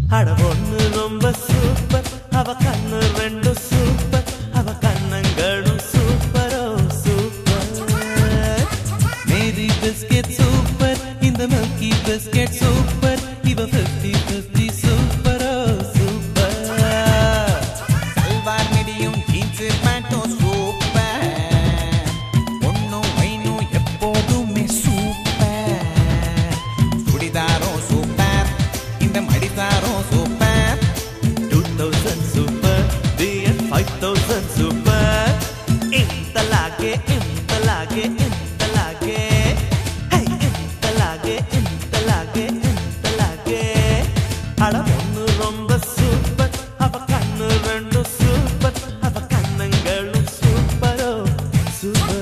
அட ஒண்ணு ரொம்ப சூப்பர், அவ கண்ணு ரெண்டு சூப்பர், அவ கண்ணங்களும் சூப்பரோ சூப்பர். மேரி பிஸ்கெட் சூப்பர், இந்த மில்கி பிஸ்கெட் சூப்பர், இவ 50-50 சூப்பரோ சூப்பர். சல்வார் மிடியும் ஜீன்ஸ் பேண்ட்டும் சூப்பர், ஒன்னும் வைனும் எப்போதுமே சூப்பர். சுடிதாரும் சூப்பர், இந்த மடிதாரும் சூப்பர். 2000 super, DN 5000 super. ఇంతలాగే ఇంతలాగే ఇంతలాగే హై ఇంతలాగే ఇంతలాగే ఇంతలాగే అడ ஒண்ணு ரொம்ப சூப்பர், அவ கண்ணு ரெண்டு சூப்பர், அவ கண்ணங்களும் சூப்பரோ சூப்பர்.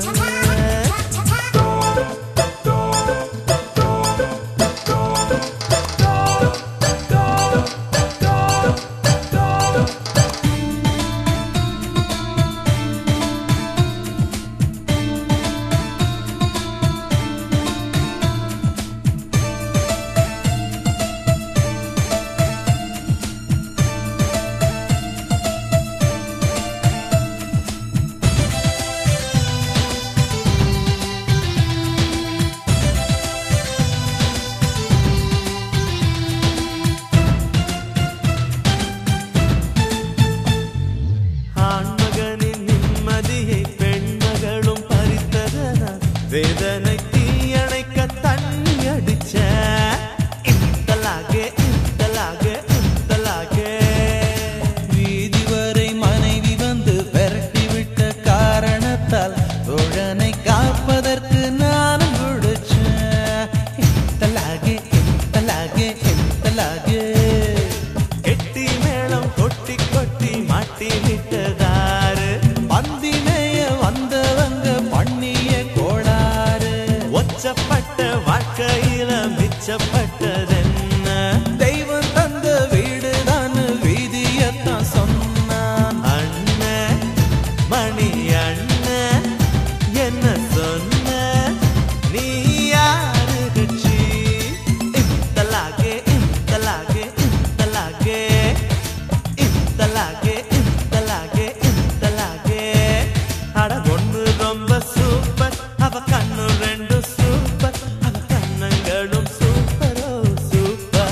ஆண்மகனின் நிம்மதியை பெண்மகளும் பறித்ததனால் வேதனை தீயணைக்க தண்ணி அடிச்ச. இந்தலாகே இந்தலாகே இந்தலாகே வீதி வரை மனைவி வந்து விரட்டி விட்ட காரணத்தால் தோழனை காப்பதற்கு நானும் முடிச்சேன். இந்தலாகே இந்தலாகே இந்தலாகே கெட்டி மேளம் கொட்டி கொட்டி மாட்டி விட்டதாரு, பந்தி மேய வந்தவங்க பண்ணிய கோளாறு. ஒச்சப்பட்ட வாழ்க்கையில மிச்சப்பட்டதென்ன? தெய்வம் தந்த வீடுதான் வீதியத்தான் சொன்னான். அண்ணன் மணி அண்ணன் என்ன சொன்ன? நீ யாரு கட்சி? இந்தலாகே இந்தலாகே இந்தலாகே இந்தலாகே இந்தலாகே இந்தலாகே அட ஒண்ணு ரொம்ப சூப்பர், அவ கண்ணு ரெண்டு சூப்பர், அவ கண்ணங்களும் சூப்பரோ சூப்பர்.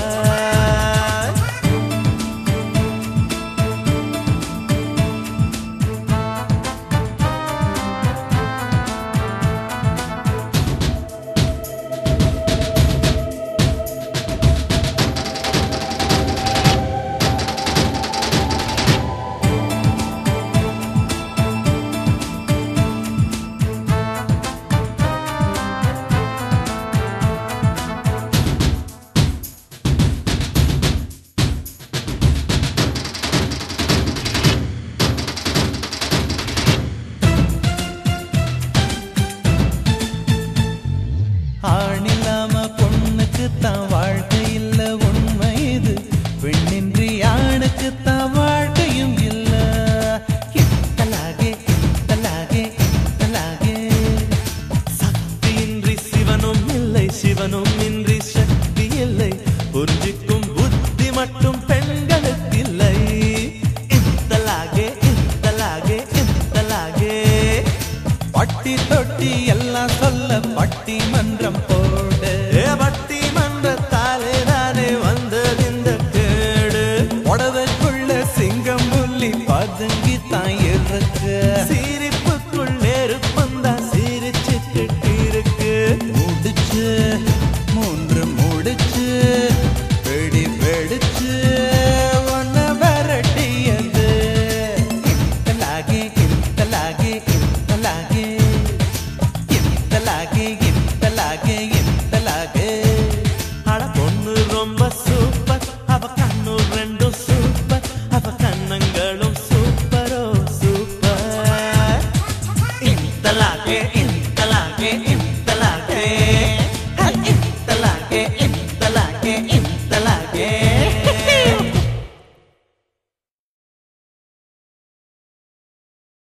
ஆணில்லாம பொண்ணுக்கு தான் வாழ்க்கை இல்ல, உண்மை இது. பெண்ணின்றி ஆணுக்கு தான் வாழ்க்கையும் இல்ல. இந்தலாகே இந்தலாகே இந்தலாகே சக்தியின்றி சிவனும் இல்லை, சிவனும் இன்றி சக்தி இல்லை, புரிஞ்சிக்கும் புத்தி மட்டும் பெண்களுக்கு இல்லை. இந்தலாகே இந்தலாகே இந்தலாகே பட்டி தொட்டி எல்லாம் சொல்ல பட்டிமன்றம் போடு. பட்டி மன்றத்தாலே தானே வந்தது இந்த கேடு. புடவைக்குள்ள சிங்கம் புள்ளி பதுங்கி தான் இருக்கு. சிரிப்புக்குள் நெருப்பந்தான் சிரிச்சுக்கிட்டு இருக்கு. முடிச்சு 3 முடிச்சு வெடி வெடிச்சு